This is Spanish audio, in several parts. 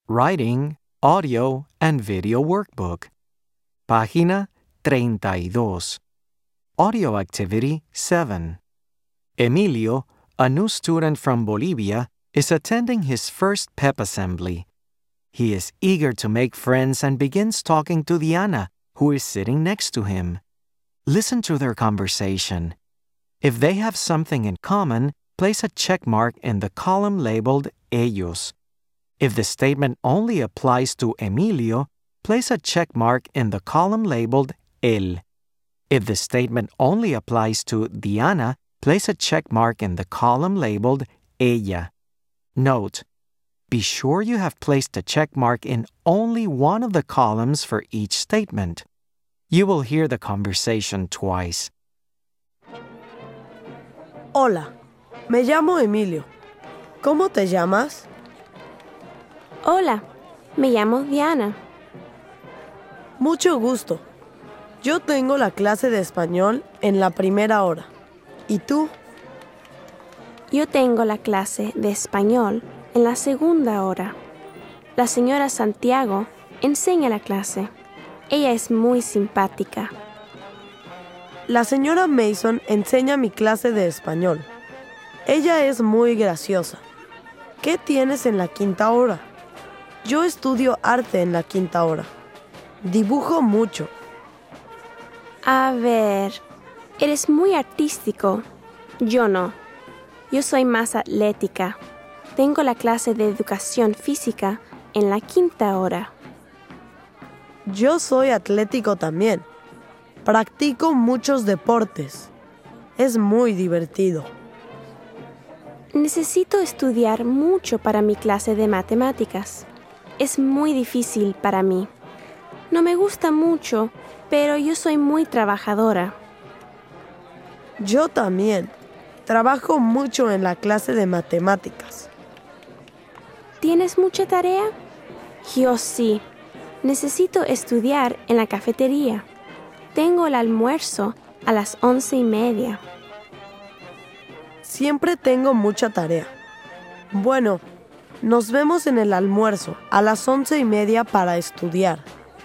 Writing, Audio, and Video Workbook. Página 32. Audio Activity 7. Emilio, a new student from Bolivia, is attending his first PEP assembly. He is eager to make friends and begins talking to Diana, who is sitting next to him. Listen to their conversation. If they have something in common, place a check mark in the column labeled Ellos. If the statement only applies to Emilio, place a check mark in the column labeled Él. If the statement only applies to Diana, place a check mark in the column labeled Ella. Note: be sure you have placed a check mark in only one of the columns for each statement. You will hear the conversation twice. Hola, me llamo Emilio. ¿Cómo te llamas? Hola, me llamo Diana. Mucho gusto. Yo tengo la clase de español en la primera hora. ¿Y tú? Yo tengo la clase de español en la segunda hora. La señora Santiago enseña la clase. Ella es muy simpática. La señora Mason enseña mi clase de español. Ella es muy graciosa. ¿Qué tienes en la quinta hora? Yo estudio arte en la quinta hora. Dibujo mucho. A ver, eres muy artístico. Yo no. Yo soy más atlética. Tengo la clase de educación física en la quinta hora. Yo soy atlético también. Practico muchos deportes. Es muy divertido. Necesito estudiar mucho para mi clase de matemáticas. Es muy difícil para mí. No me gusta mucho, pero yo soy muy trabajadora. Yo también. Trabajo mucho en la clase de matemáticas. ¿Tienes mucha tarea? Yo sí. Necesito estudiar en la cafetería. Tengo el almuerzo a las 11:30. Siempre tengo mucha tarea. Bueno, nos vemos en el almuerzo a las 11:30 para estudiar.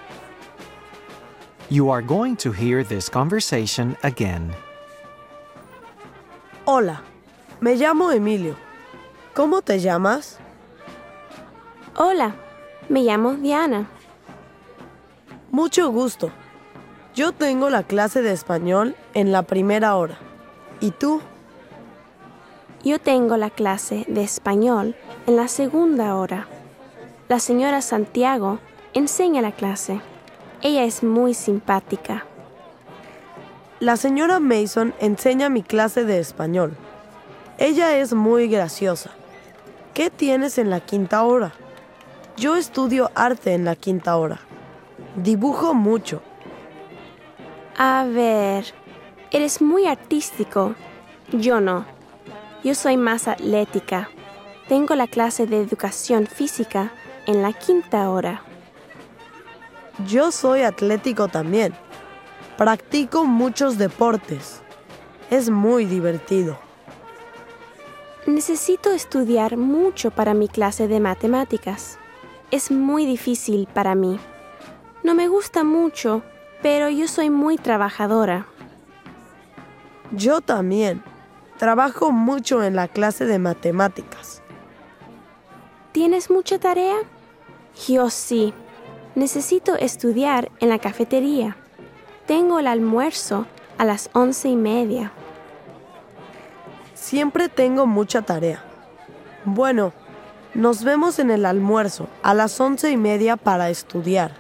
You are going to hear this conversation again. Hola, me llamo Emilio. ¿Cómo te llamas? Hola, me llamo Diana. Mucho gusto. Yo tengo la clase de español en la primera hora. ¿Y tú? Yo tengo la clase de español en la segunda hora. La señora Santiago enseña la clase. Ella es muy simpática. La señora Mason enseña mi clase de español. Ella es muy graciosa. ¿Qué tienes en la quinta hora? Yo estudio arte en la quinta hora. Dibujo mucho. A ver, eres muy artístico. Yo no. Yo soy más atlética. Tengo la clase de educación física en la quinta hora. Yo soy atlético también. Practico muchos deportes. Es muy divertido. Necesito estudiar mucho para mi clase de matemáticas. Es muy difícil para mí. No me gusta mucho, pero yo soy muy trabajadora. Yo también. Trabajo mucho en la clase de matemáticas. ¿Tienes mucha tarea? Yo sí. Necesito estudiar en la cafetería. Tengo el almuerzo a las 11:30. Siempre tengo mucha tarea. Bueno, nos vemos en el almuerzo a las 11:30 para estudiar.